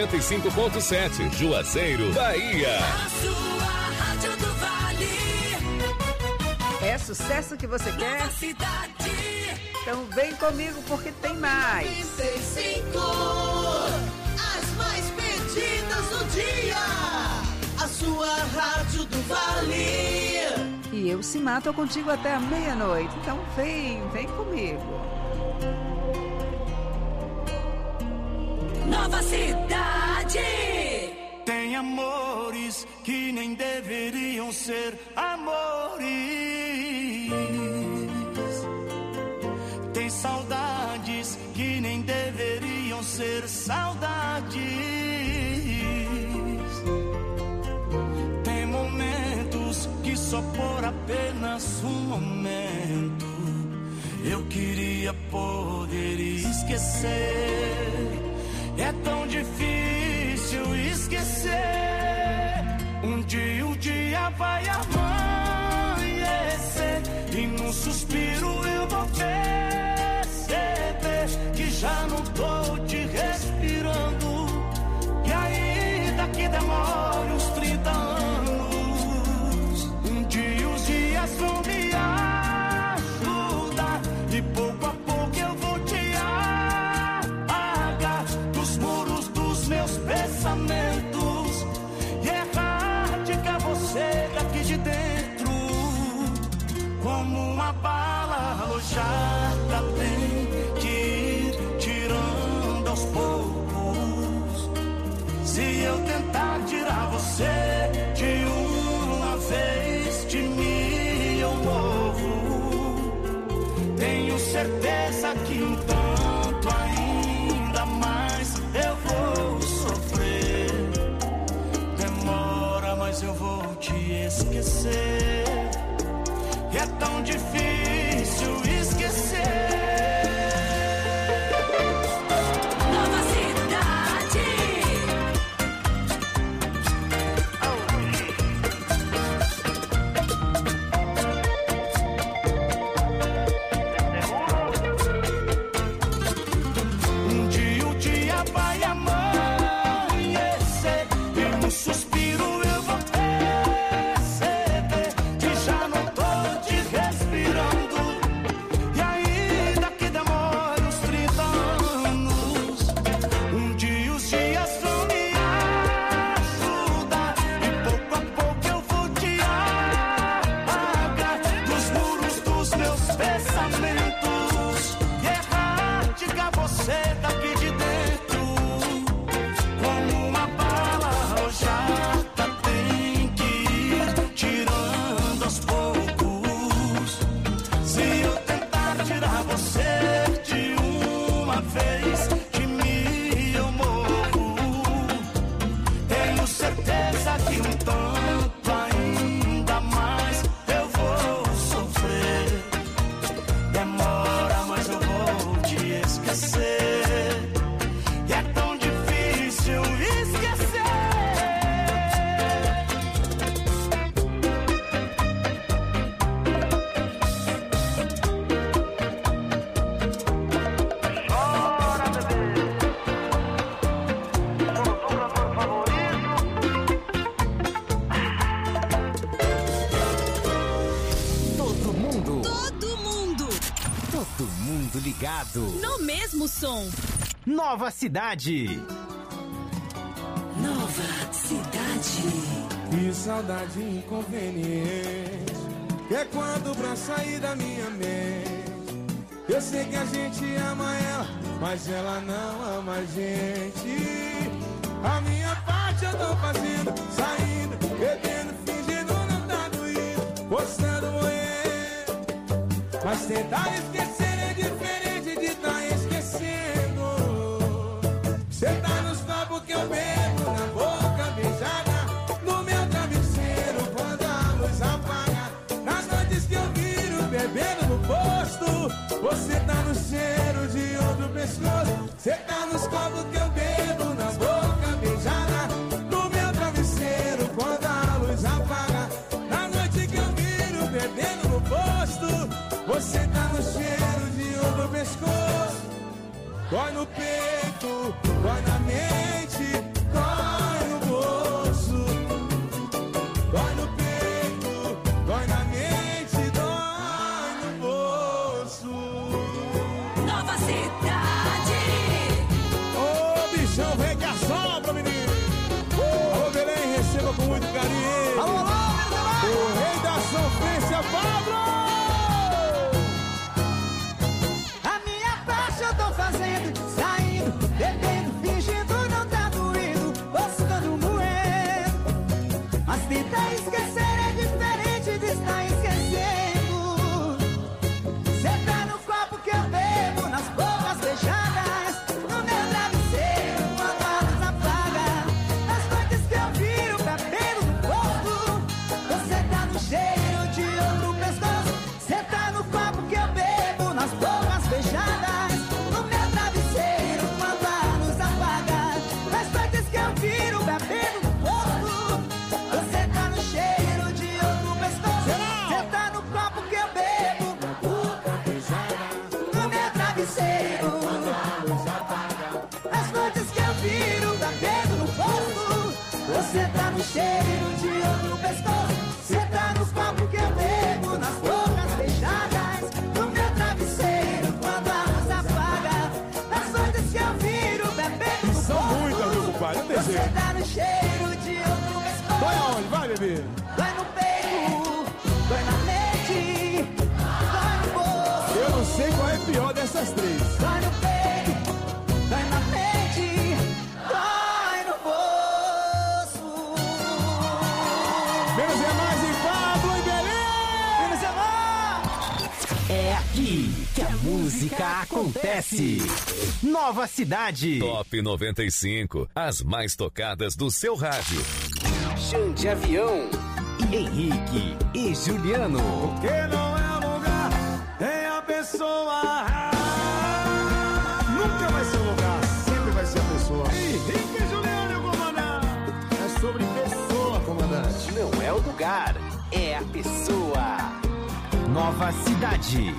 95.7, Juazeiro, Bahia. A sua Rádio do Vale. É sucesso que você quer? Nova cidade. Então vem comigo porque tem mais. 95, as mais pedidas do dia. A sua Rádio do Vale. E eu, Simar, tô contigo até a meia-noite. Então vem comigo. Nova cidade. Tem amores que nem deveriam ser amores. Tem saudades que nem deveriam ser saudades. Tem momentos que só por apenas um momento eu queria poder esquecer. É tão difícil esquecer. Um dia vai amanhecer e num suspiro eu vou perceber que já não tô te respirando. E ainda que demore uns 30 anos, um dia os dias vão me ajudar e pouco a pouco eu vou te dos muros dos meus pensamentos e erradicar você daqui de dentro. Como uma bala alojada tem que ir tirando aos poucos. Se eu tentar tirar você de uma vez, de mim eu morro. Tenho certeza que um tanto ainda mais eu vou sofrer. Demora, mas eu vou te esquecer. E é tão difícil esquecer. Nova cidade. Um dia o dia vai amanhecer e no suspiro eu vou perceber que já não tô te respirando. E ainda que demore uns 30 anos, um dia os dias vão me ajudar e pouco a pouco eu vou te apagar dos muros dos meus pensamentos e erradicar você daqui de dentro. Como uma bala alojada tem que ir tirando aos poucos. Se eu tentar tirar você de uma vez, de mim eu morro. Tenho certeza que um tanto ainda mais eu vou sofrer. Demora, mas eu vou te esquecer. E é tão difícil esquecer. Chora, bebê. Como tocador favorito. Todo mundo, Todo mundo ligado. no mesmo som. Nova cidade. Nova cidade. Que saudade inconveniente, que é quando pra sair da minha mente. Eu sei que a gente ama ela, mas ela não ama a gente. A minha parte eu tô fazendo, saindo, bebendo, fingindo não tá doído, postando morrer. Mas tentar esquecer é diferente de tá esquecendo. Cê tá nos copos que eu bebo, na boca beijada, no meu travesseiro quando a luz apaga. Nas noites que eu viro bebendo no posto, você tá no cheiro de outro pescoço. Cê tá nos copos que eu bebo, na boca beijada, no meu travesseiro quando a luz apaga. Na noite que eu viro bebendo no posto, você tá no cheiro de outro pescoço. Dói no peito, dói na mente, Você tá no cheiro de outro pescoço. Você tá no copo que eu bebo, nas bocas beijadas, no meu travesseiro quando a luz apaga, nas noites que eu viro bebendo. São muitas, meu compadre, não tem Você jeito. tá no cheiro de outro pescoço. Vai aonde? Vai, bebê. Dói no peito, dói na mente, dói no bolso. Eu não sei qual é a pior dessas três. Dói no peito, dói na mente, dói no bolso. Menos é mais em Pablo e Belém. Menos é mais. É aqui que a música acontece. Nova Cidade. Top 95. As mais tocadas do seu rádio. Xande Avião. Henrique e Juliano. Que não é lugar, tem a pessoa. Nunca vai ser lugar, sempre vai ser a pessoa. Henrique e Juliano, comandante. É sobre pessoa, comandante. Não é o lugar, é a pessoa. Nova Cidade.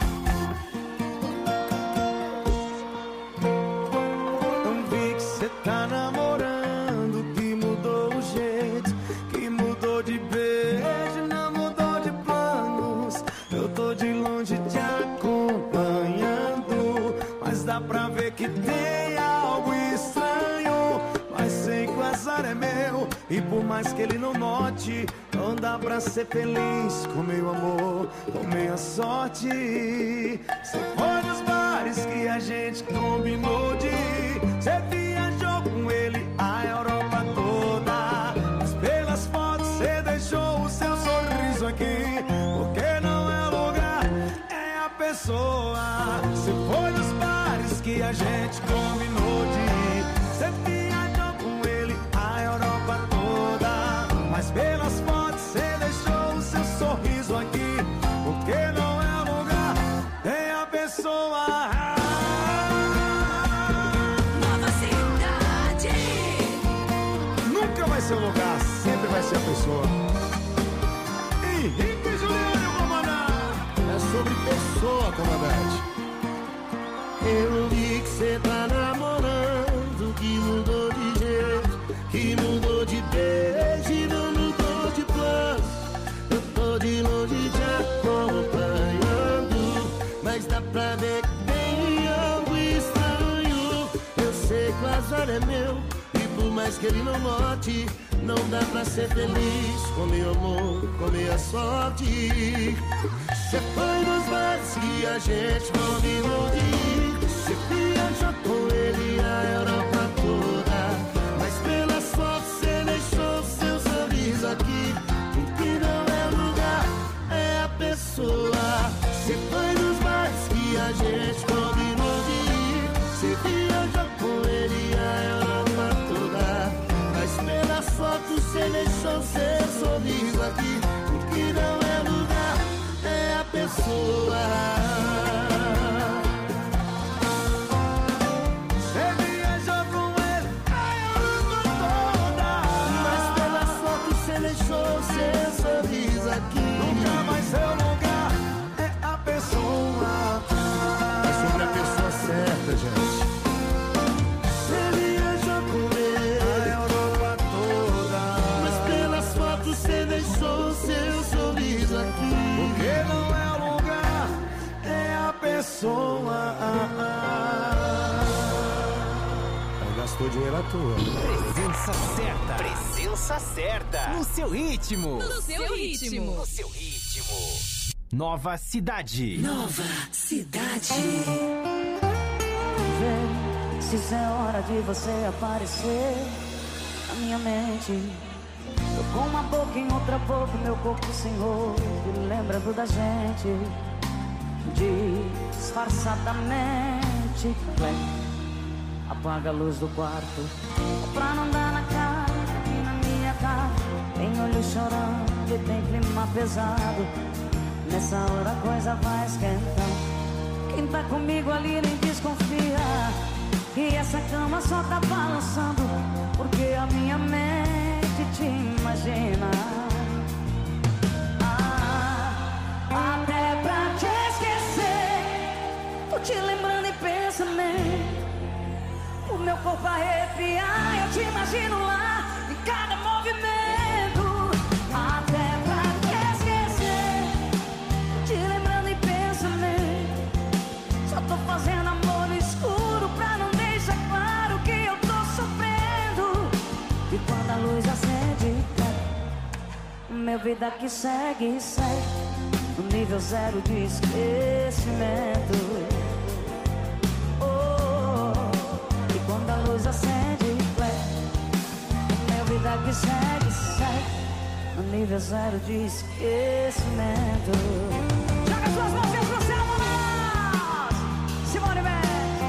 Não vi que cê tá namorando, que mudou o jeito, que mudou de beijo, não mudou de planos. Eu tô de longe te acompanhando, mas dá pra ver que tem algo estranho. Mas sei que o azar é meu, e por mais que ele não note, não dá pra ser feliz com meu amor, com minha sorte. Você foi nos bares que a gente combinou de ir. Você viajou com ele a Europa toda, mas pelas fotos você deixou o seu sorriso aqui. Porque não é lugar, é a pessoa. Você foi nos bares que a gente combinou de ir. Você viajou com ele a Europa toda, mas pelas fotos você deixou o seu sorriso aqui. Porque não é lugar, é a pessoa. Nova Cidade. Nunca vai ser o lugar, sempre vai ser a pessoa. Henrique e Juliano, comandante. É sobre pessoa, comandante. Eu vi que cê tá namorando, que mudou de jeito, que mudou de beijo e não mudou de plano. Eu tô de longe te acompanhando, mas dá pra ver que tem algo estranho. Eu sei que o azar é meu, e por mais que ele não note, não dá pra ser feliz com meu amor, com minha sorte. Cê foi nos bares que a gente combinou de ir. Cê viajou com ele a Europa toda, mas pelas fotos cê deixou seu sorriso aqui. O que não é lugar, é a pessoa. Cê foi nos bares que a gente combinou de ir. Cê viajou com ele a Europa toda, mas pelas fotos cê deixou seu sorriso aqui. O que não é lugar, é a pessoa. Você viajou com ele a Europa toda, Mas pelas fotos cê deixou seu sorriso aqui. nunca vai ser o lugar, é a pessoa. É sobre a pessoa certa, gente. Cê viajou com A ele, Europa toda, mas pelas fotos cê deixou seu sorriso aqui. porque não é o lugar, é a pessoa. Aí gastou dinheiro à toa. Presença certa. Presença certa. No seu ritmo. No seu ritmo. No seu ritmo. Nova Cidade. Nova Cidade. Vê se isso é hora de você aparecer na minha mente. Eu com uma boca em outra boca, meu corpo sem rosto, lembrando da gente disfarçadamente. Apaga a luz do quarto pra não dar na cara. Aqui na minha cara tem olho chorando e tem clima pesado. Nessa hora a coisa vai esquentar. Quem tá comigo ali nem desconfia que essa cama só tá balançando, porque a minha mente te imagina. Até pra te esquecer, tô te lembrando em pensamento. O meu corpo arrepia, eu te imagino lá, em cada movimento. Minha vida que segue, segue no nível zero de esquecimento. E quando a luz acende, minha vida que segue, segue no nível zero de esquecimento. Joga suas mãos pro céu, vamos! Simone Mendes.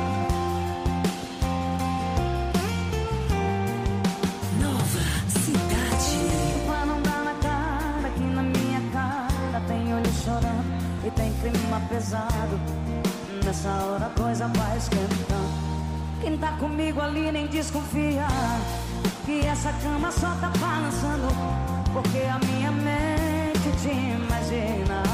Nova Cidade. Pra não dar na cara, que na minha cara tem olho chorando e tem clima pesado. Nessa hora a coisa vai esquentando. Quem tá comigo ali nem desconfia que essa cama só tá balançando, porque a minha mente te imagina.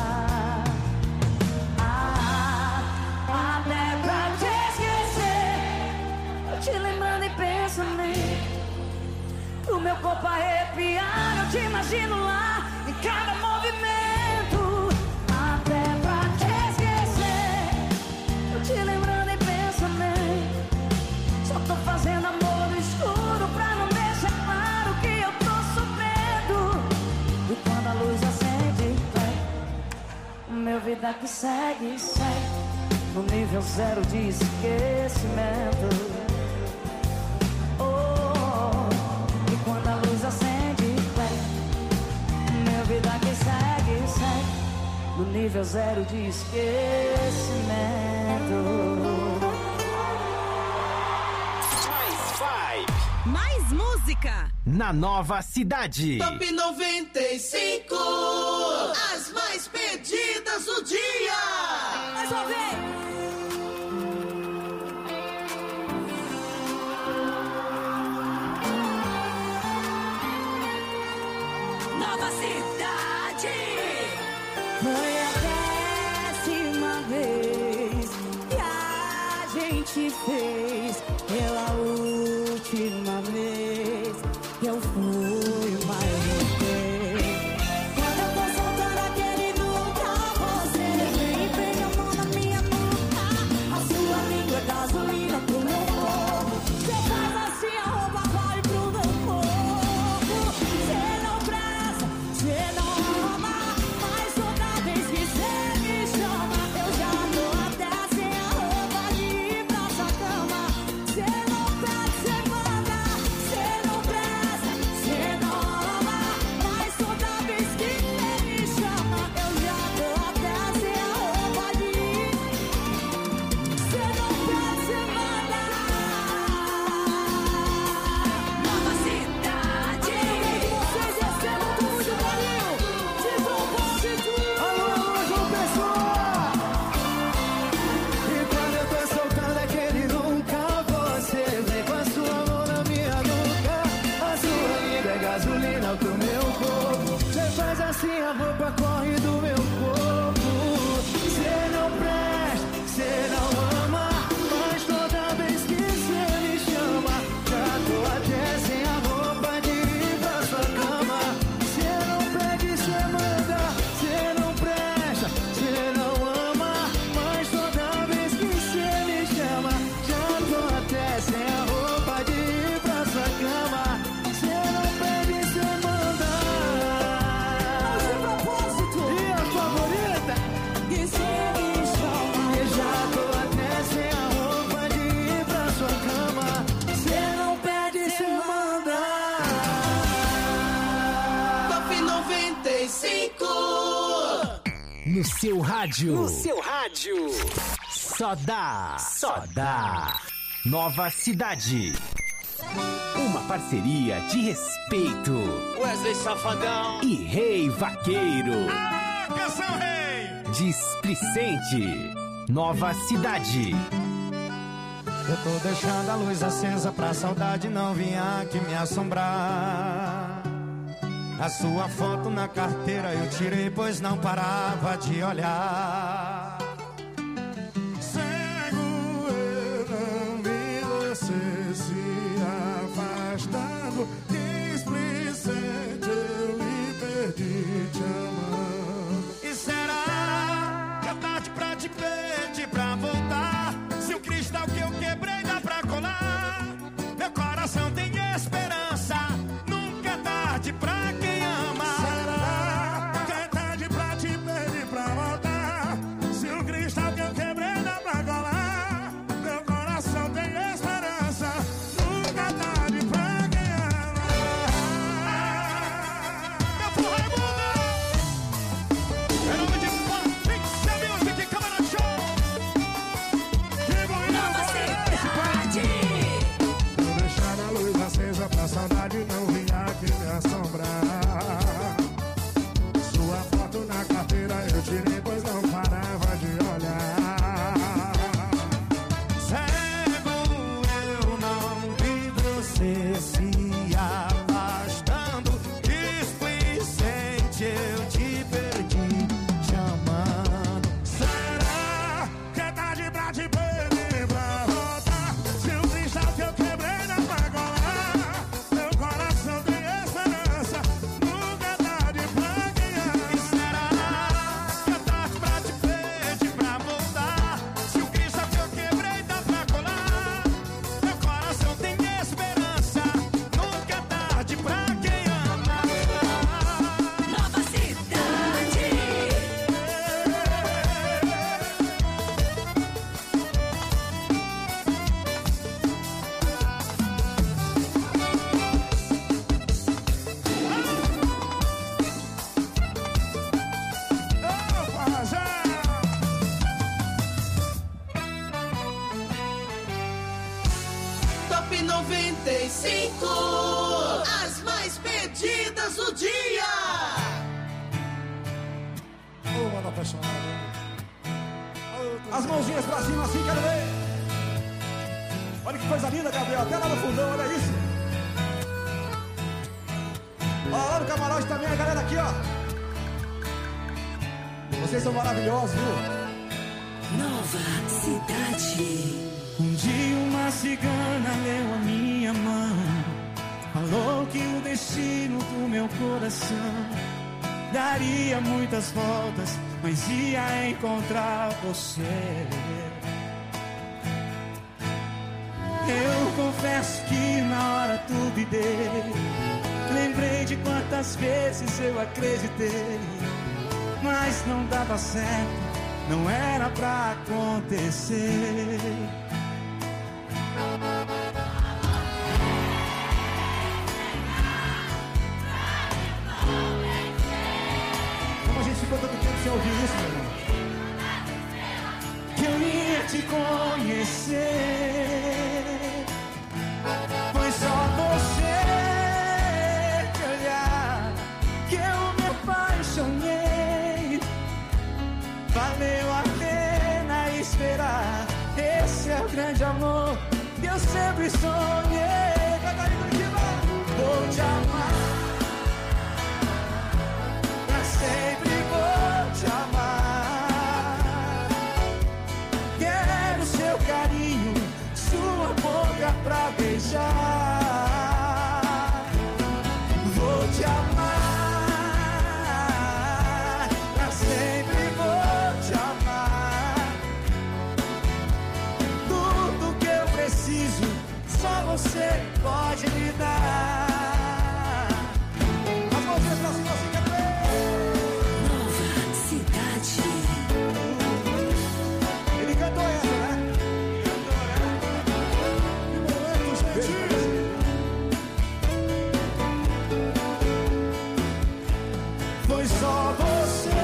Até pra te esquecer, eu te lembrando e pensando o meu corpo arrepiar, eu te imagino lá em cada movimento. Até pra te esquecer, eu te lembrando e pensando só tô fazendo amor no escuro pra não deixar claro que eu tô sofrendo. E quando a luz acende, meu vida que segue, segue no nível zero de esquecimento. E quando a luz acende, meu vida que segue, segue no nível zero de esquecimento. Mais música Na Nova Cidade. Top 95, as mais pedidas do dia. Mais uma vez. Nova Cidade. Foi a 10ª vez que a gente fez. Pela última vez que eu fui mais você. Quando eu tô soltando aquele nunca, você vem e pega a mão na minha nuca. A sua língua é gasolina pro meu corpo. Você faz assim, a roupa corre pro meu corpo. Você não presta, você não ama, mas toda vez que você me chama, eu já tô até sem a roupa de ir pra sua cama. Você não pede, você manda, você não presta, você não ama, mas toda vez que você me chama, eu já tô até sem a roupa de ir. Você não pede, você manda. Nova Cidade. Vocês recebam com muito carinho. Vocês vão conseguir. Alô, João Pessoa! E quando eu tô soltando aquele nunca, você vem com a sua mão na minha nuca. A sua língua é gasolina pro meu corpo. Você faz assim, a roupa corre do meu corpo. Você não presta, você não ama, mas toda vez que você me chama, já tô até sem a roupa de ir pra sua cama. Você não pede, você manda, você não presta, você não ama, mas toda vez que você me chama, já tô até sem a roupa de ir pra sua cama. Você não pede, você manda. De propósito. E a favorita? E você me chama. Eu já tô até sem a roupa de ir pra sua cama. Você não pede, você manda. Top 95. No seu rádio. No seu rádio. Só dá. Só dá. Nova Cidade. Uma parceria de respeito. Wesley Safadão. E Rei Vaqueiro. Canção Rei. Displicente. Nova Cidade. Eu tô deixando a luz acesa pra saudade não vir aqui me assombrar. A sua foto na carteira eu tirei, pois não parava de olhar. Cego eu não vi você se afastando. Displicente eu me perdi te amando. E será que é tarde pra te pedir pra voltar? Se o cristal que eu quebrei dá pra colar, meu coração tem esperança. Nunca é tarde pra quem ama. Será 5. As mais pedidas do dia. Ô, mano apaixonado. As mãozinhas pra cima assim, quero ver. Olha que coisa linda, Gabriel. Até lá no fundão, olha isso. Ó, lá no camarote também, a galera aqui, ó. Vocês são maravilhosos, viu? Nova Cidade. Um dia uma cigana leu a minha mão, falou que o destino do meu coração daria muitas voltas, mas ia encontrar você. Eu confesso que na hora duvidei, lembrei de quantas vezes eu acreditei, mas não dava certo, não era pra acontecer. Como a gente ficou tanto tempo sem ouvir isso, meu irmão? Que eu ia te conhecer, foi só você que olhar que eu me apaixonei. Valeu a pena esperar, esse é o grande amor que eu sempre sonhei. Vou te amar, pra sempre vou te amar. Quero seu carinho, sua boca pra beijar. Vou te amar, pra sempre vou te amar. Tudo que eu preciso, só você pode me dar. As mãozinhas pra cima assim, quero ver. Nova Cidade. Ele cantou essa, né? Que momento, gente. Foi só você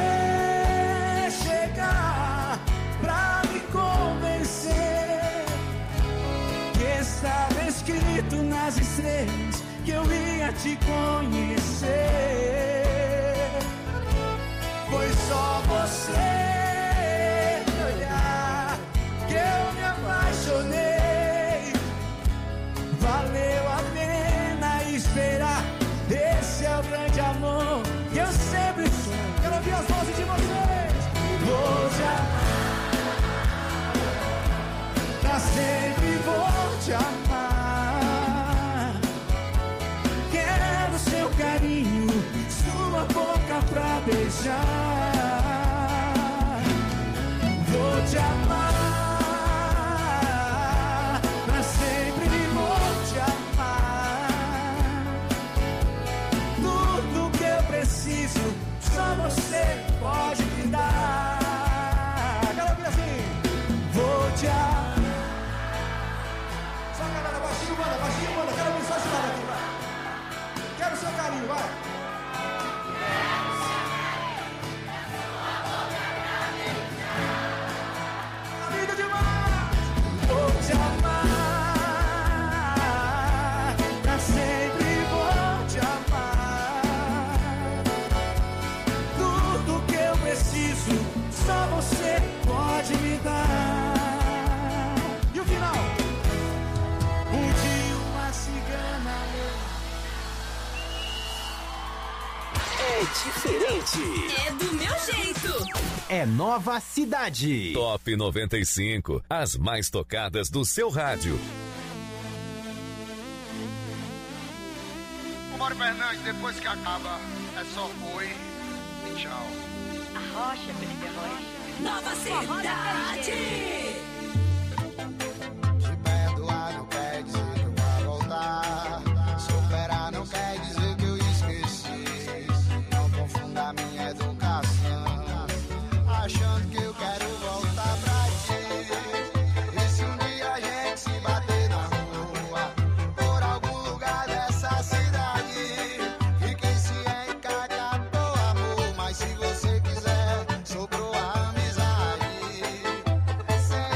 chegar pra me convencer que estava escrito nas estrelas que eu ia te conhecer. Foi só você olhar que eu me apaixonei. Valeu a pena esperar, esse é o grande amor que eu sempre sonho. Quero ouvir as vozes de vocês. Vou te amar, pra sempre vou te amar. Quero seu carinho, sua boca pra beijar. Vou te amar, pra sempre vou te amar. Tudo que eu preciso, só você pode me dar. Quero ouvir assim. Vou te amar. Só a galera, baixinho, manda. Quero ouvir só esse lado aqui, vai. Quero seu carinho, vai. Amigo demais. Vou te amar, pra sempre vou te amar. Tudo que eu preciso, só você pode me dar. E o final? Um dia uma cigana É diferente. É do meu jeito. É Nova Cidade. Top 95. As mais tocadas do seu rádio. O Mário Fernandes, depois que acaba, é só foi e tchau. Arrocha, Felipe Arrocha. Nova Cidade. Te perdoar não quer dizer que eu vou voltar. Superar não quer dizer que eu esqueci. Não confunda minha educação, achando que eu quero voltar pra ti. E se um dia a gente se bater na rua, por algum lugar dessa cidade, e quem se encaixa por amor, mas se você quiser, sobrou a amizade. Sem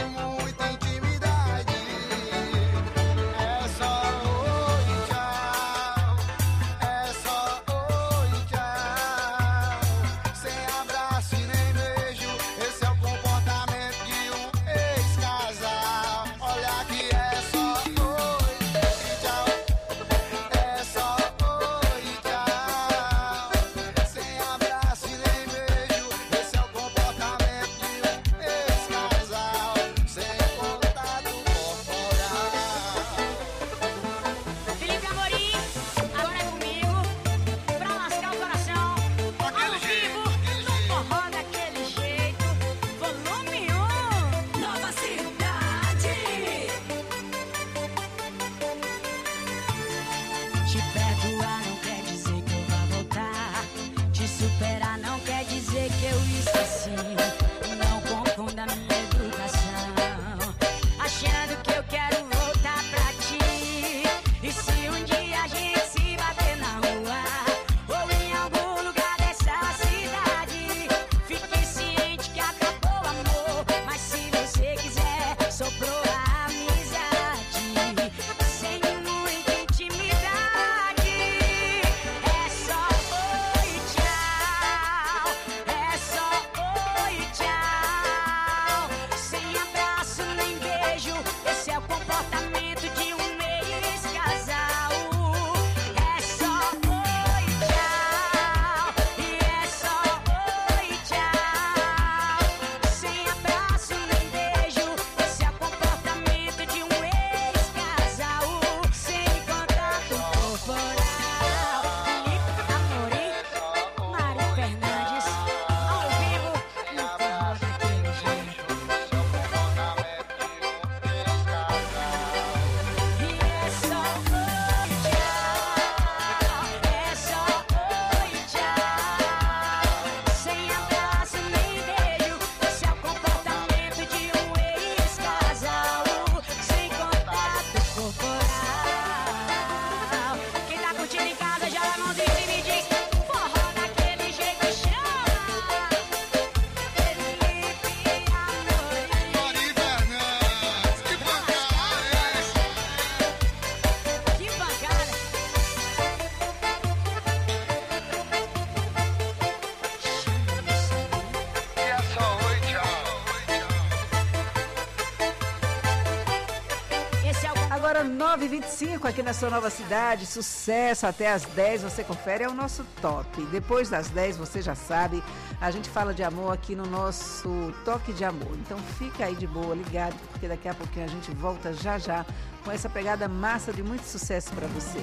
9h25 aqui na sua nova cidade, sucesso até as 10, você confere, é o nosso top. Depois das 10, você já sabe, a gente fala de amor aqui no nosso Toque de Amor. Então fica aí de boa, ligado, porque daqui a pouquinho a gente volta já com essa pegada massa de muito sucesso pra você.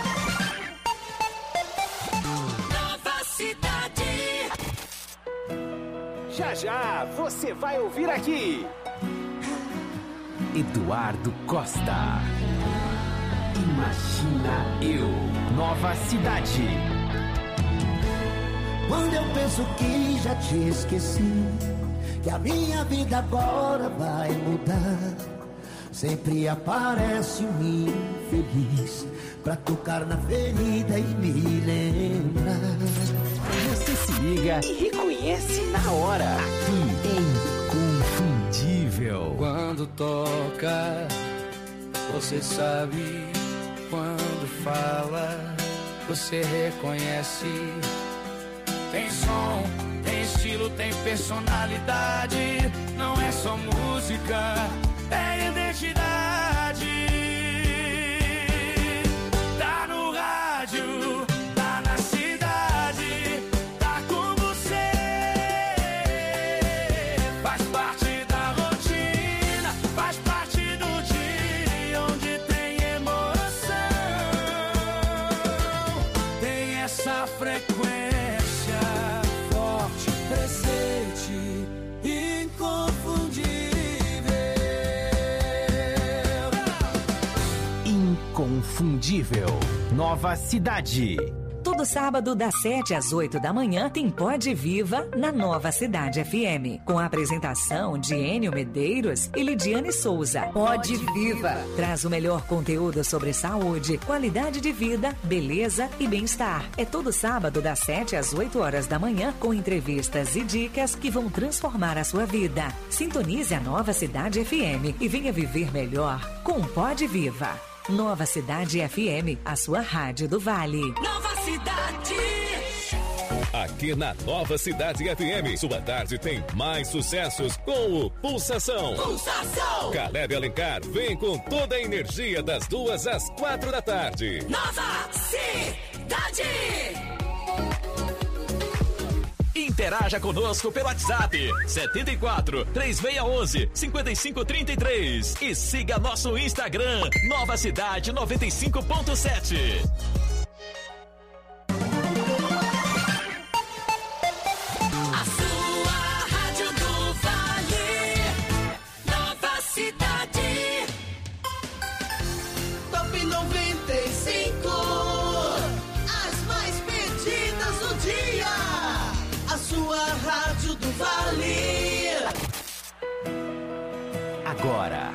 Nova Cidade. Já você vai ouvir aqui Eduardo Costa. Imagina eu, Nova Cidade. Quando eu penso que já te esqueci, que a minha vida agora vai mudar, sempre aparece um infeliz pra tocar na ferida e me lembrar. Você se liga e reconhece na hora. Aqui Inconfundível. Quando toca, você sabe. Quando fala, você reconhece. Tem som, tem estilo, tem personalidade. Não é só música, é identidade. Tá no rádio, tá na cidade, tá com você. Faz parte da rotina, faz parte do dia onde tem emoção. Tem essa frequência forte, presente, inconfundível. Inconfundível. Nova Cidade. Todo sábado, das 7 às 8 da manhã, tem Pode Viva na Nova Cidade FM. Com a apresentação de Enio Medeiros e Lidiane Souza. Pode Viva traz o melhor conteúdo sobre saúde, qualidade de vida, beleza e bem-estar. É todo sábado, das 7 às 8 horas da manhã, com entrevistas e dicas que vão transformar a sua vida. Sintonize a Nova Cidade FM e venha viver melhor com Pode Viva. Nova Cidade FM, a sua rádio do Vale. Nova Cidade. Aqui na Nova Cidade FM, sua tarde tem mais sucessos com o Pulsação. Pulsação. Caleb Alencar vem com toda a energia das 2 às 4 da tarde. Nova Cidade. Interaja conosco pelo WhatsApp 74 3611 5533 e siga nosso Instagram Nova Cidade 95.7. A sua rádio do Vale. Nova Cidade. Top 95. As mais pedidas do dia. A sua rádio do Vale. Agora.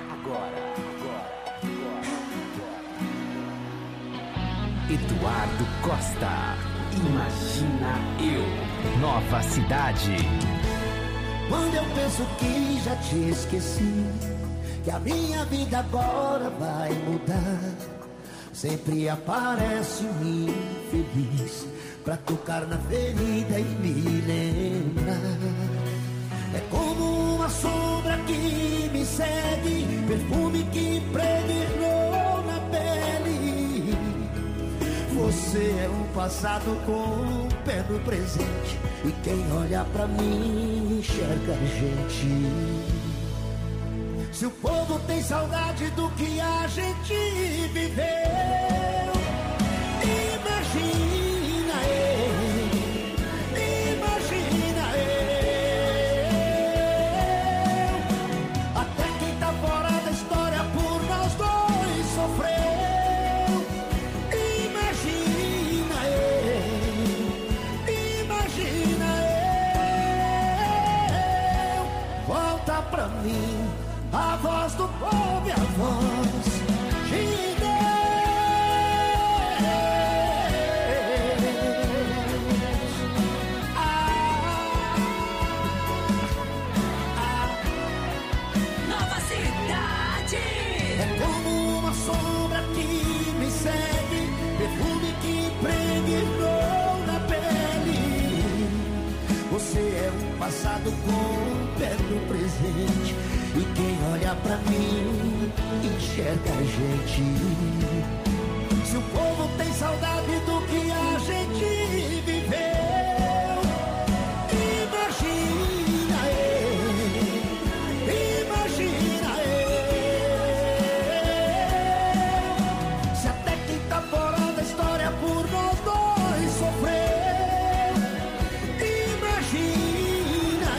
Eduardo Costa. Imagina eu, Nova Cidade. Quando eu penso que já te esqueci, que a minha vida agora vai mudar, sempre aparece um infeliz pra tocar na ferida e me lembrar. É como uma sombra que me segue, perfume que impregnou na pele. Você é um passado com um pé no presente, e quem olha pra mim enxerga a gente. Se o povo tem saudade do que a gente viveu, imagina eu, imagina eu. Até quem tá fora da história por nós dois sofreu. Imagina eu. Volta pra mim a voz do povo e a voz de Deus. Nova Cidade. É como uma sombra que me segue, perfume que impregnou na pele. Você é um passado com um pé no presente, E quem olha pra mim enxerga a gente. Se o povo tem saudade do que a gente viveu, imagina se até quem tá fora da história por nós dois sofreu. Imagina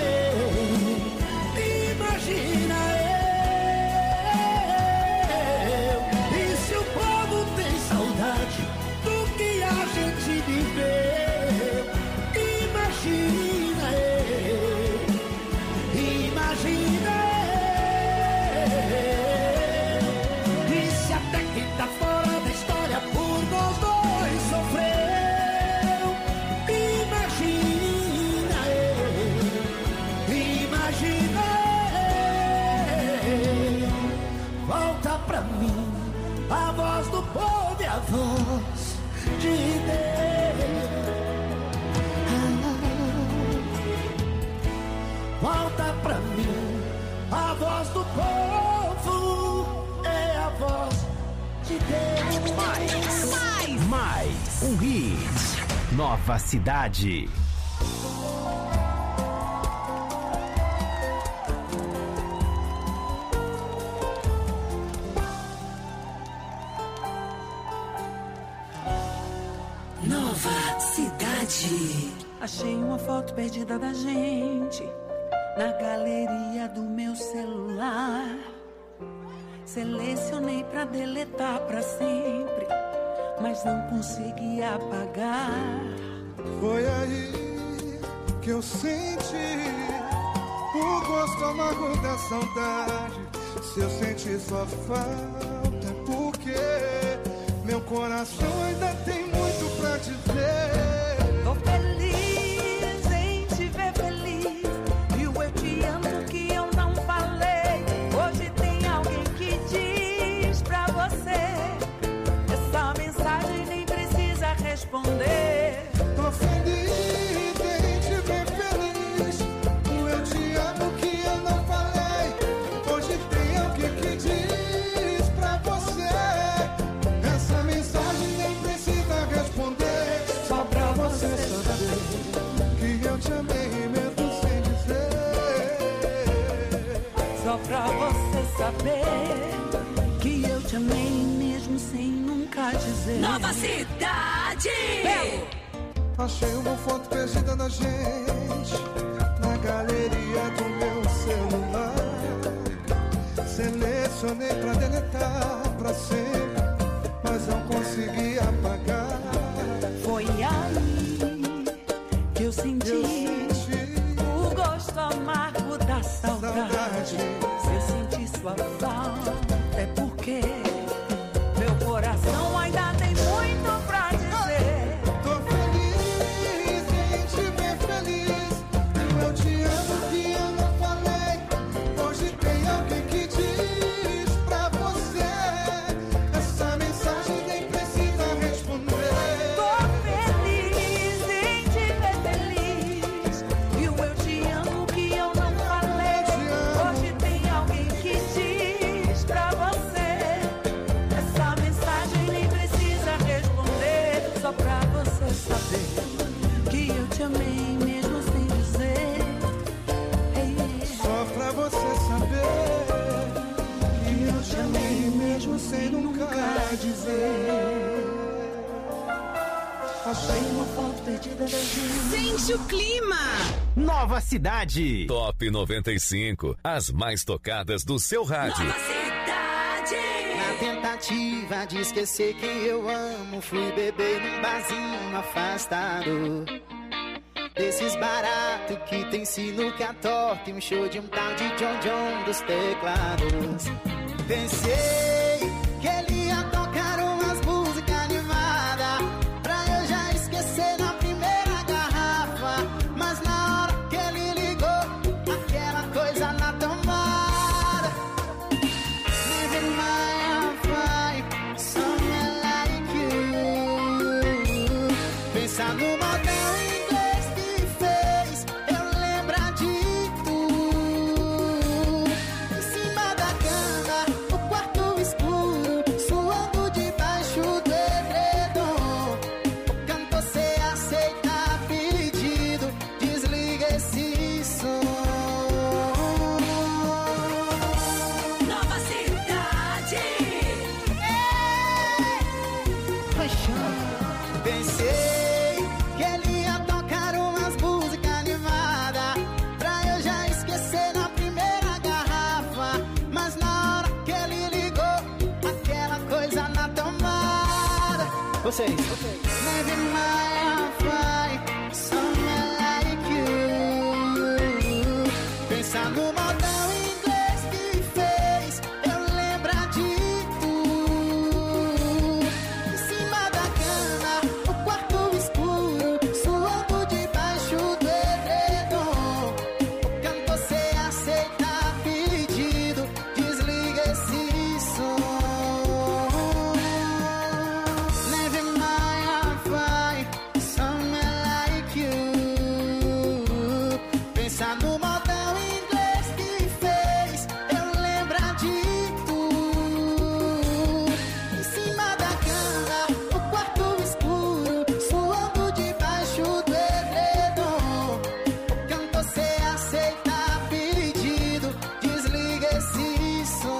e se o povo tem saudade do que a gente viveu, imagina e se até quem tá fora da história por nós dois sofreu, imagina volta pra mim a voz do povo e a voz de Deus. Volta pra mim a voz do povo, é a voz de Deus. Mais um hit. Nova Cidade. Nova Cidade. Achei uma foto perdida da gente na galeria do meu celular. Selecionei pra deletar pra sempre, mas não consegui apagar. Foi aí que eu senti o gosto amargo da saudade. Se eu senti sua falta é porque meu coração ainda tem muito pra dizer. Tô feliz em te ver feliz, e o eu te amo que eu não falei. Hoje tem alguém que diz pra você, essa mensagem nem precisa responder. Tô feliz em te ver feliz, o eu te amo que eu não falei. Hoje tem alguém que diz pra você, essa mensagem nem precisa responder. Só pra você saber que eu te amei mesmo sem dizer. Só pra você saber que eu te amei mesmo sem nunca dizer. Nova Cidade. Achei uma foto perdida da gente na galeria do meu celular. Selecionei pra deletar pra sempre, mas não consegui apagar. Foi aí que eu senti o gosto amargo da saudade. Se eu senti sua falta é porque meu coração ainda tem muito pra dizer. Tô feliz em te ver feliz, eu te amo que eu não falei. Hoje tem alguém que diz pra você, essa mensagem nem precisa responder. Tô feliz em te ver feliz, e o eu te amo que eu não falei. Hoje tem alguém que diz pra você, essa mensagem nem precisa responder. Só pra você saber que eu te amei mesmo sem dizer. Só pra você saber que eu te amei mesmo sem nunca dizer. Achei uma foto perdida da gente. Sente o clima. Nova Cidade. Top 95. As mais tocadas do seu rádio. Nova Cidade. Na tentativa de esquecer quem eu amo, fui beber num barzinho afastado desses baratos que tem sinuca torta e um show de um tal de John John dos teclados. Pensei que ele ia tocar umas músicas animadas pra eu já esquecer na primeira garrafa, mas na hora que ele ligou, aquela coisa na tomada. Living my life, something like you. Pensar no modelo inglês que fez eu lembrar de tu. Vocês. Maybe my fly, someone like you. Pensar no modão inglês que fez eu lembrar de tu. Em cima da cama, o quarto escuro, suando debaixo do edredom. Quando você aceita pedido, desliga esse som. Pensar no modão inglês que fez eu lembrar de tu. Em cima da cama, o quarto escuro, suando debaixo do edredom. Quando você aceita pedido, desliga esse som.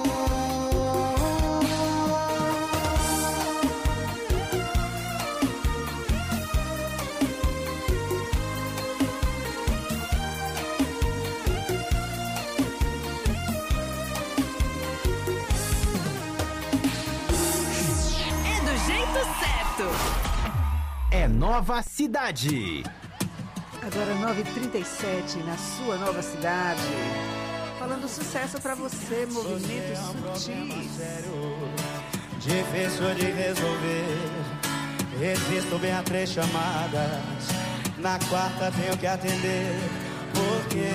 É Nova Cidade. Agora 9h37 na sua nova cidade. Falando sucesso pra você, Movimentos Sutis. Difícil de resolver. Existo bem a 3 chamadas. Na quarta tenho que atender. Por quê?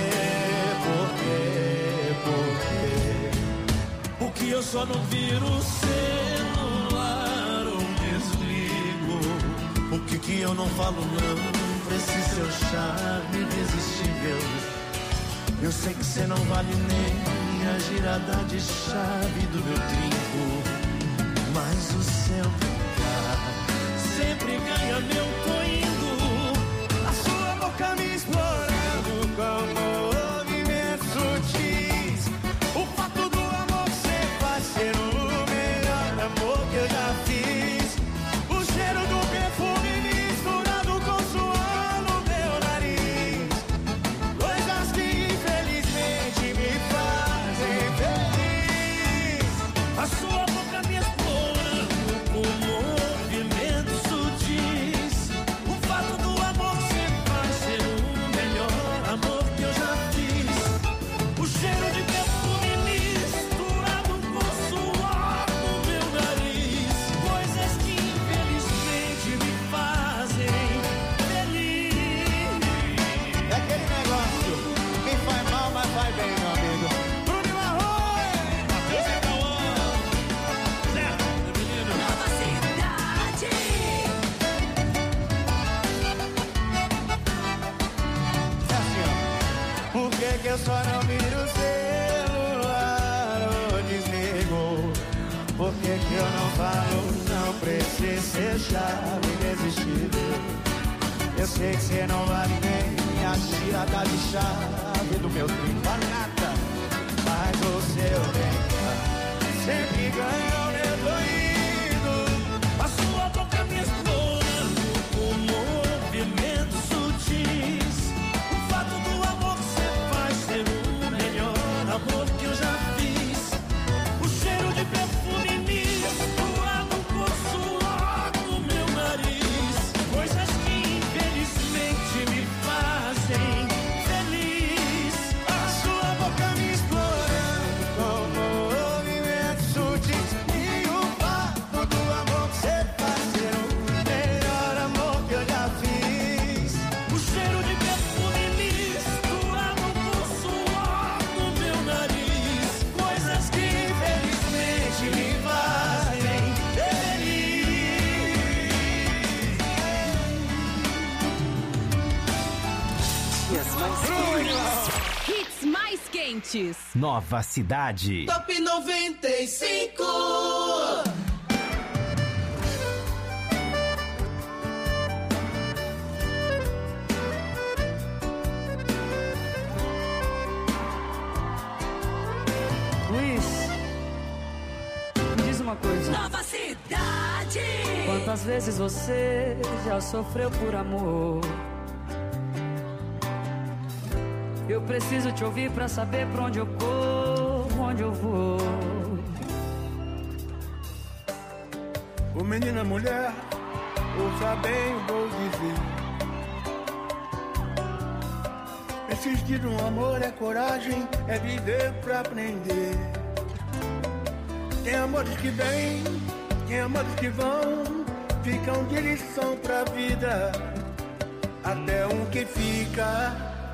Porque eu só não viro o celular ou desligo. Por que eu não falo não pra esse seu charme irresistível? Eu sei que você não vale nem a girada de chave do meu trinco, mas o seu brincar sempre ganha, meu tô indo. A sua boca me explorando com movimentos sutis. O fato do amor que você faz ser o melhor amor que eu já fiz. O cheiro do perfume misturado com suor no meu nariz. Coisas que infelizmente me fazem feliz. A sua boca me explorando com movimentos sutis. O fato do amor que você faz ser o melhor amor que eu já fiz. O cheiro de perfume misturado com suor no meu nariz. Coisas que infelizmente me fazem feliz. É aquele negócio, quem faz mal, mas faz bem, meu amigo. Bruno Marrone, Matheus e Cauã, certo, meu menino? Nova Cidade. É assim, ó. Por que eu só não miro o celular ou desligo? Por que eu não falo não pra esse ser chave irresistível? Eu sei que você não vale nem a tirada de chave do meu trinco. Vale nada, mas o seu bem sempre ganha, eu tô indo. A sua boca me explorando com movimentos sutis. O fato do amor que você faz ser o melhor amor que eu já fiz. O cheiro de perfume misturado com suor no meu nariz. Coisas que infelizmente me fazem feliz. A sua boca me explorando com movimentos sutis. E o fato do amor que você faz ser o melhor amor que eu já fiz. O cheiro de perfume misturado com suor no meu nariz. Coisas que infelizmente me fazem feliz. E as mais Hits mais quentes. Nova Cidade. Top 95. Luiz, me diz uma coisa. Nova Cidade. Quantas vezes você já sofreu por amor? Eu preciso te ouvir pra saber pra onde eu corro, onde eu vou. O menino é mulher, ouça bem, vou dizer. Persistir no amor é coragem, é viver pra aprender. Tem amores que vêm, tem amores que vão, ficam de lição pra vida, até um que fica.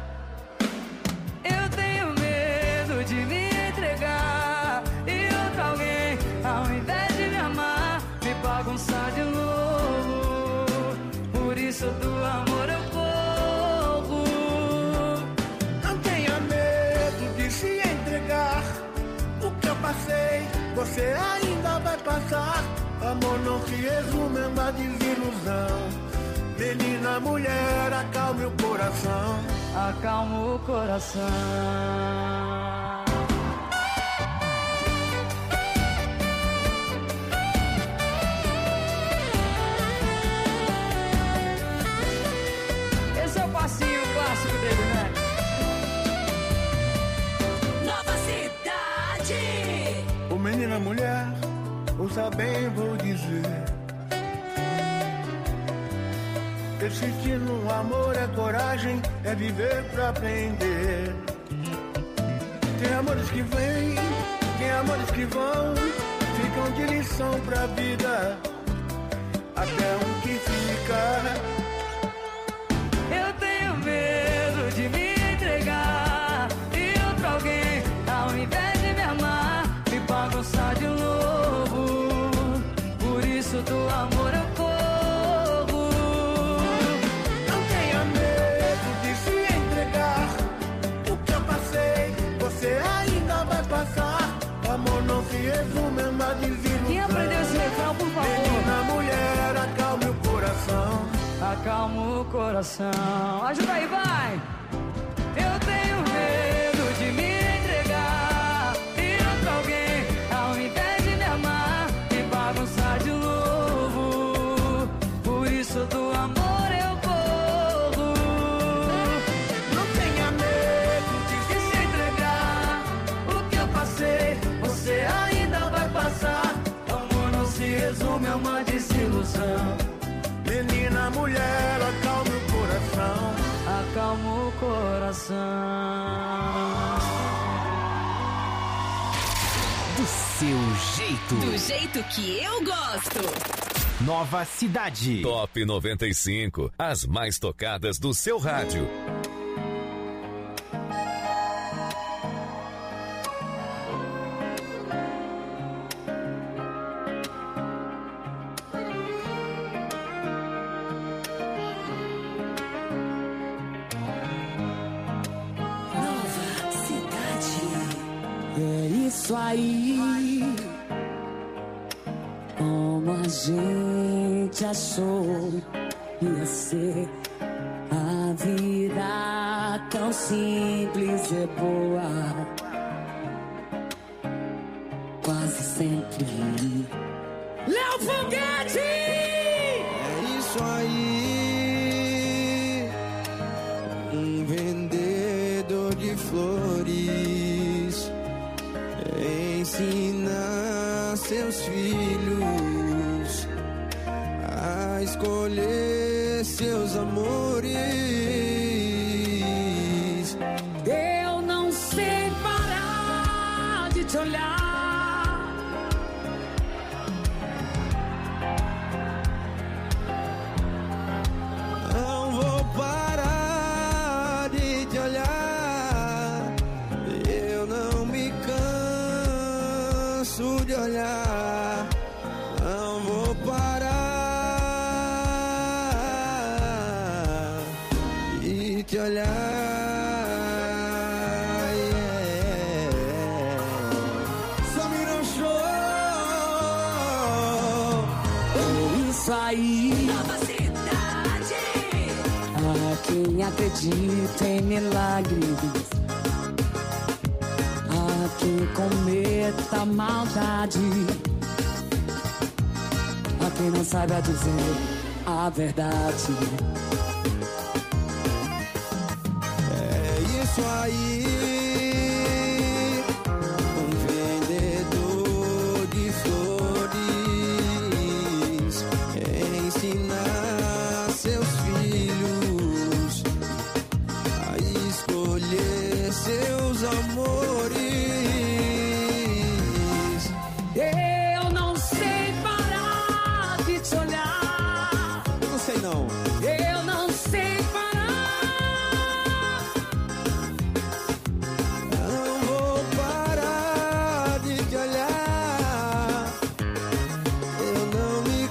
Eu tenho medo de me entregar e outro alguém, ao invés de me amar, me bagunçar de novo. Por isso do amor eu corro. Não tenha medo de se entregar. O que eu passei, você ainda vai passar. Amor não se resume a uma desilusão. Menina, mulher, acalme o coração. Acalma o coração. Esse é o passinho clássico dele, né? Nova Cidade. Ô menina, mulher, ouça bem, vou dizer. Persistir no amor é coragem, é viver pra aprender. Tem amores que vêm, tem amores que vão, ficam de lição pra vida, até um que fica. Eu tenho medo de me entregar e outro alguém, ao invés de me amar, me bagunçar de novo. Por isso do amor eu corro. Não tenha medo de se entregar. O que eu passei, você ainda vai passar. Amor não se resume a uma desilusão. Quem aprendeu esse refrão, por favor? Menina, mulher, acalme o coração. Acalma o coração. Ajuda aí, vai! Eu tenho medo de me entregar e outro alguém, ao invés de me amar, me bagunçar de novo. Por isso do amor eu corro. Não tenha medo de se entregar. O que eu passei, você ainda vai passar. Amor não se resume a uma desilusão. Menina, mulher, acalme o coração. Acalma o coração. Do seu jeito. Do jeito que eu gosto. Nova Cidade. Top 95. As mais tocadas do seu rádio. É isso aí, como a gente achou ia ser. A vida tão simples e boa, quase sempre. Léo Foguete! É isso aí, um vendedor de flores ensina seus filhos a escolher seus amores. Eu não sei parar de te olhar. Não vou parar de te olhar. Eu não me canso de olhar. Não vou parar de te olhar. Samira Show. É isso aí. Nova Cidade. A quem acredita em milagres, a quem cometa maldade, a quem não saiba dizer a verdade. É isso aí, um vendedor de flores ensina seus filhos, a escolher seus amores. Eu não sei parar de te olhar. Eu não sei não. Eu não sei parar. Não vou parar de te olhar. Eu não me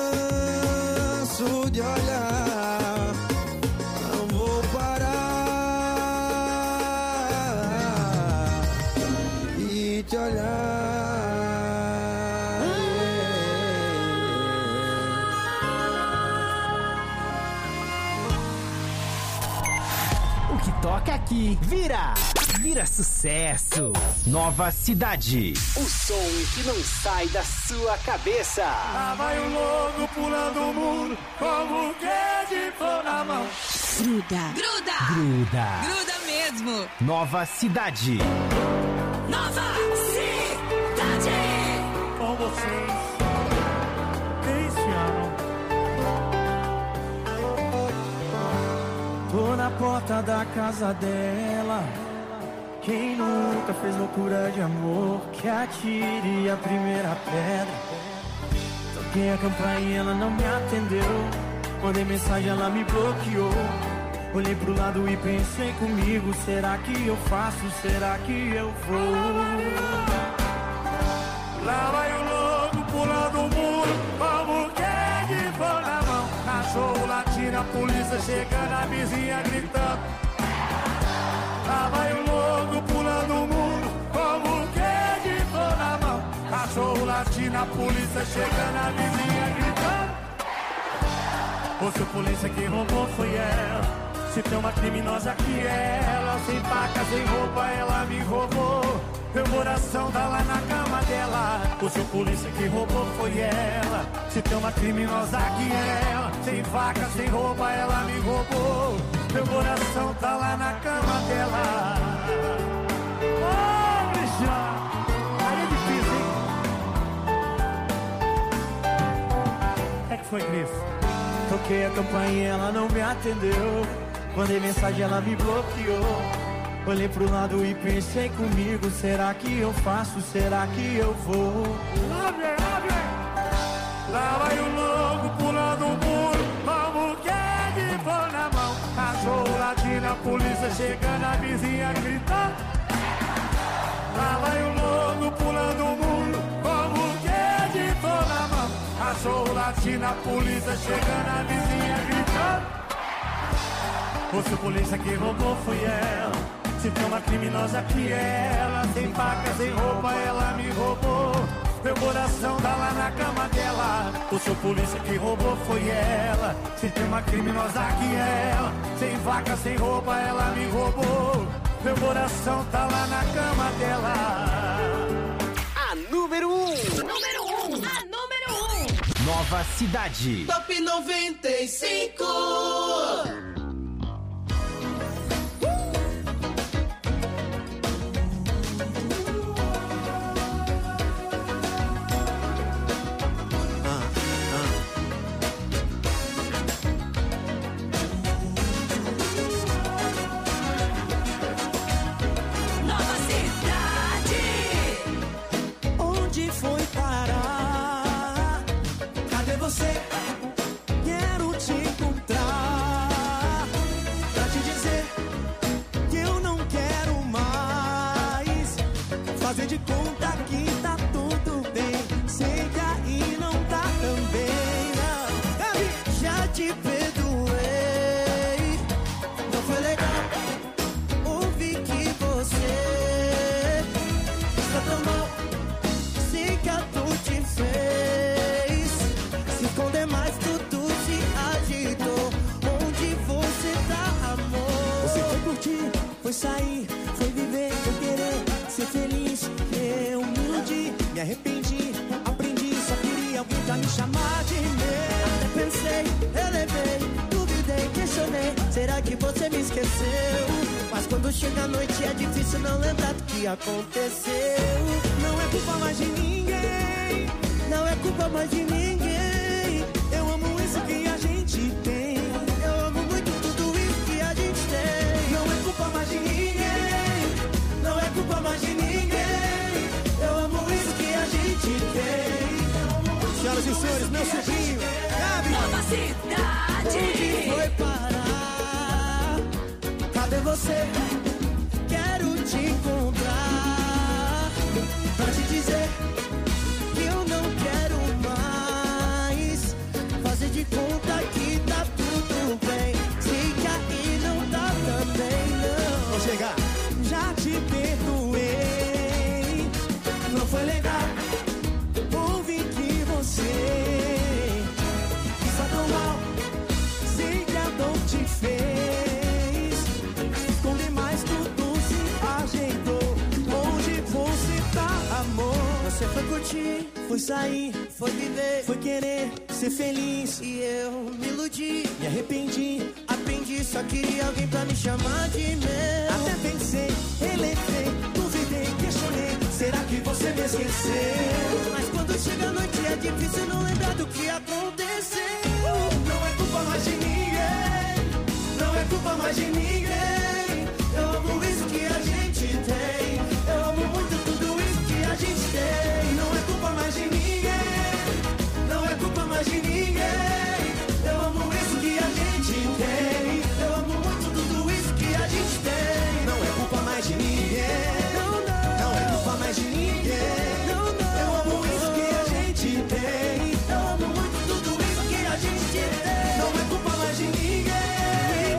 canso de olhar. Não vou parar de te olhar. O que toca aqui vira sucesso. Nova Cidade. O som que não sai da sua cabeça. Lá vai o lobo pulando o muro, como que de pôr na mão. Gruda. Gruda mesmo. Nova Cidade. Nova Cidade. Com vocês, esse ano. Tô na porta da casa dela. Quem nunca fez loucura de amor, que atire a primeira pedra. Toquei a campainha, ela não me atendeu. Mandei mensagem, ela me bloqueou. Olhei pro lado e pensei comigo, será que eu faço, será que eu vou? Lá vai o lobo pulando o muro, como que de pôr na mão. Cachorro latindo, a polícia chegando, a vizinha gritando. Lá vai o lobo pulando o muro, como que de pôr na mão. Cachorro latindo, a polícia chegando, a vizinha gritando. Ou se a polícia que roubou foi ela, se tem uma criminosa que é ela. Sem faca, sem roupa, ela me roubou. Meu coração tá lá na cama dela. Ou se a polícia que roubou foi ela, se tem uma criminosa que é ela. Sem faca, sem roupa, ela me roubou. Meu coração tá lá na cama dela. Oh, bicha, aí é difícil, hein? É que foi, Cris? Toquei a campainha, ela não me atendeu. Mandei mensagem, ela me bloqueou. Olhei pro lado e pensei comigo, será que eu faço, será que eu vou? Lá vai o lobo pulando o muro, como que de pôr na mão. Cachorro latindo, a polícia chegando, a vizinha gritando. Lá vai o lobo pulando o muro, como que de pôr na mão. Cachorro latindo, a polícia chegando, a vizinha gritando. Ou se a polícia que roubou foi ela, se tem uma criminosa que é ela. Sem faca, sem roupa, ela me roubou. Meu coração tá lá na cama dela. O seu polícia que roubou foi ela, se tem uma criminosa que é ela. Sem faca, sem roupa, ela me roubou. Meu coração tá lá na cama dela. A número 1. Número 1. A número 1. Nova Cidade. Top 95. Quero te encontrar pra te dizer que eu não quero mais fazer de conta que tá tudo bem. Sei que aí não tá também, não. Já te perdoei, não foi legal. Ouvi que você está tão mal. Sei que a tu te fez se esconder mais, tudo se agitou. Onde você tá, amor? Você foi curtir, foi sair, foi viver, foi querer ser feliz. Eu humilde, me arrependi, aprendi, só queria alguém pra me chamar de meu. Até pensei, elevei, duvidei, questionei, será que você me esqueceu? Mas quando chega a noite é difícil não lembrar do que aconteceu. Não é culpa mais de ninguém, não é culpa mais de ninguém. Eu amo isso que a gente tem. você, quero te encontrar pra te dizer que eu não quero mais fazer de conta que tá tudo bem. Se que aí não tá também, não. Vou chegar. Já te perdoei, não foi legal. Ouvi que você está tão mal. Sei que a dor te fez esconder mais, tudo se ajeitou. Onde você tá, amor? Você foi curtir, foi sair, foi viver, foi querer ser feliz. E eu me iludi, me arrependi, aprendi, só queria alguém pra me chamar de meu. Até pensei, relevei, duvidei, questionei, será que você me esqueceu? Mas quando chega a noite é difícil não lembrar do que aconteceu. Não é culpa mais de ninguém, não é culpa mais de ninguém. Eu amo isso que a gente tem, eu amo muito tudo isso que a gente tem. Não é culpa mais de ninguém, não é culpa mais de ninguém. Eu amo isso que a gente tem, eu amo muito tudo isso que a gente tem. Não é culpa mais de ninguém, não é culpa mais de ninguém. Eu amo isso que a gente tem, eu amo muito tudo isso que a gente tem. Não é culpa mais de ninguém,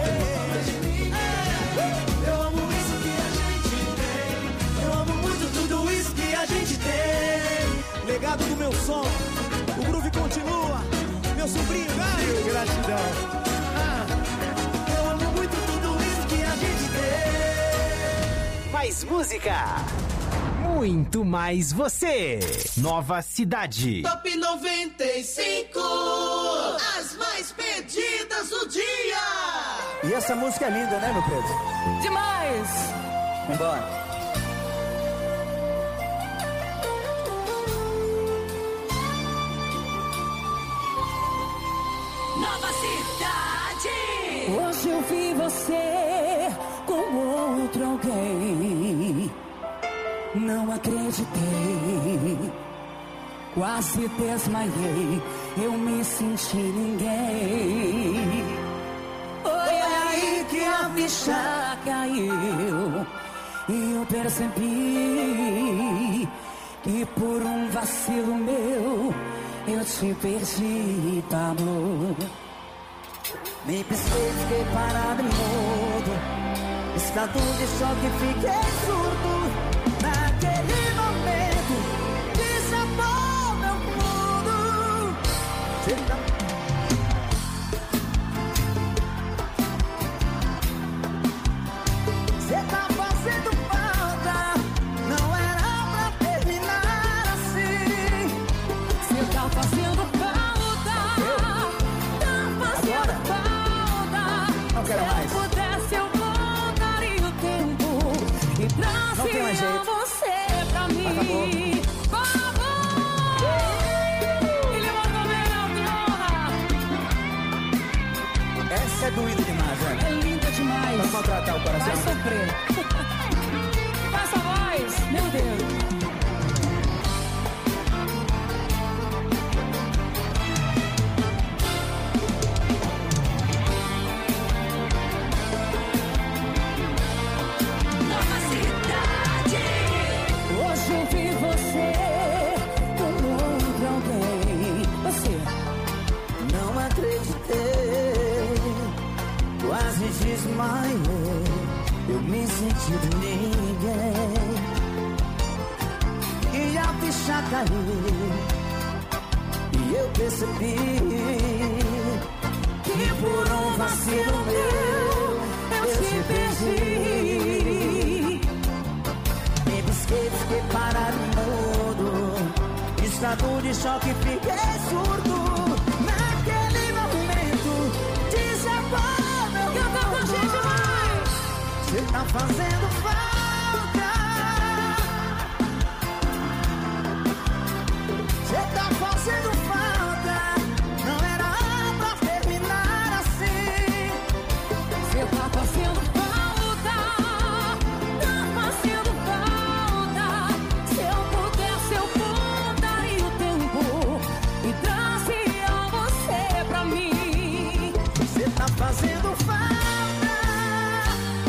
eu amo isso que a gente tem, eu amo muito tudo isso que a gente tem. Legado do meu som, o groove continua. Meu sobrinho, velho. Gratidão. Eu amo muito tudo isso que a gente tem. Mais música. Muito mais você. Nova Cidade. Top 95. As mais pedidas do dia. E essa música é linda, né, meu preto? Demais! Vambora. Nova Cidade! Hoje eu vi você com outro alguém. Não acreditei, quase desmaiei. Eu me senti ninguém. Foi aí que a ficha caiu e eu percebi que por um vacilo meu eu te perdi, amor. Me pisquei, fiquei parado em mudo, estado de choque, fiquei surdo. Naquele momento, desabou meu mundo. Cê tá fazendo falta, não era pra terminar assim. Cê tá fazendo falta, tá fazendo falta. Não quero mais. Se eu pudesse eu voltaria o tempo e trazia você pra mim. Por favor, ele mandou bem na porra. Essa é doída demais, velho. É linda demais. Pra maltratar o coração. Vai sofrer. Faz a voz, meu Deus. Nova Cidade! Hoje eu vi você com outro alguém. Você Não acreditei, quase desmaiei. Eu me senti de ninguém e a ficha caiu e eu percebi que por um vacilo meu eu te perdi. Me pisquei, fiquei parado mudo, estado de choque, fiquei surdo. Naquele momento, desabou meu mundo. Cê tá fazendo falta, cê tá fazendo falta. Não era pra terminar assim. Cê tá fazendo falta, tá fazendo falta. Se eu pudesse eu voltaria o tempo e trazia você pra mim. Cê tá fazendo falta,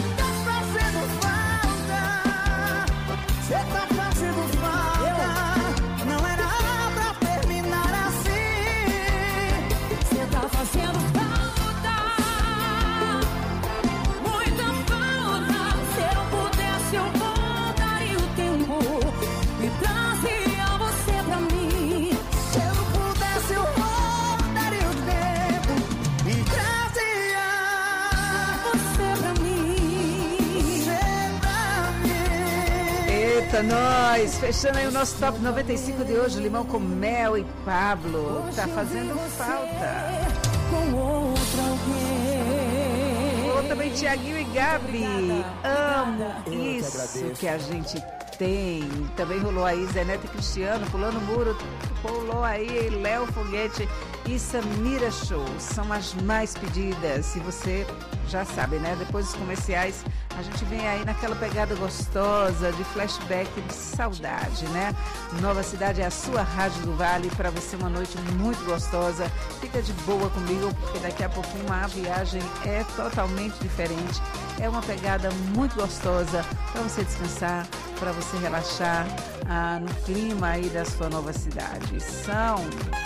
Eita, nós! Fechando aí o nosso Top 95 de hoje, Limão com Mel e Pablo. Tá fazendo falta. Com outro alguém. Ou também Tiaguinho e Gabi. Amo isso que a gente tem. Também rolou aí Zé Neto e Cristiano, Pulando Muro. Rolou aí Léo Foguete e Samira Show. São as mais pedidas. E você já sabe, né? Depois dos comerciais, a gente vem aí naquela pegada gostosa de flashback, de saudade, né? Nova Cidade é a sua Rádio do Vale. Para você uma noite muito gostosa. Fica de boa comigo, porque daqui a pouquinho a viagem é totalmente diferente. É uma pegada muito gostosa para você descansar, para você relaxar no clima aí da sua nova cidade. São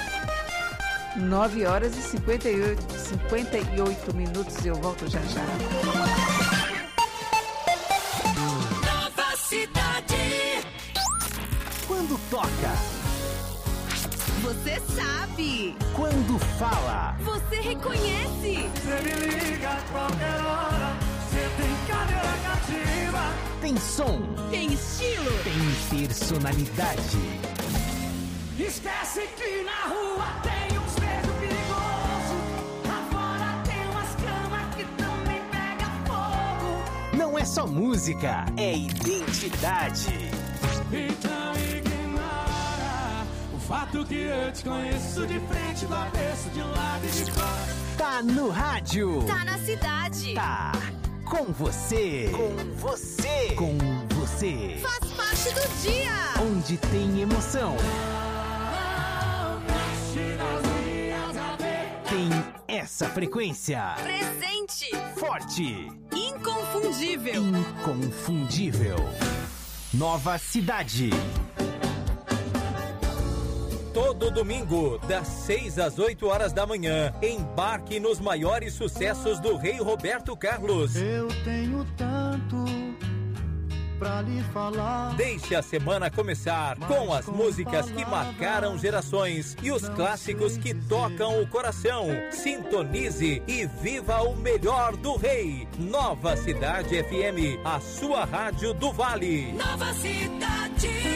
9 horas e 58 minutos e eu volto já já. Nova Cidade. Quando toca. Você sabe. Quando fala. Você reconhece. Você me liga a qualquer hora. Você tem cadeira cativa. Tem som. Tem estilo. Tem personalidade. Esquece que na rua tem uns beijos perigosos. Lá fora tem umas camas que também pega fogo. Não é só música, é identidade. Então ignora o fato que eu te conheço de frente, do avesso, de lado e de fora. Tá no rádio. Tá na cidade. Tá com você. Com você. Com você. Faz parte do dia. Onde tem emoção. Tem essa frequência. Presente. Forte. Inconfundível. Inconfundível. Nova Cidade. Todo domingo, das 6 às 8 horas da manhã, embarque nos maiores sucessos do Rei Roberto Carlos. Eu tenho tanto pra lhe falar. Deixe a semana começar com as músicas que marcaram gerações e os clássicos que tocam o coração. Sintonize e viva o melhor do Rei. Nova Cidade FM, a sua rádio do Vale. Nova Cidade.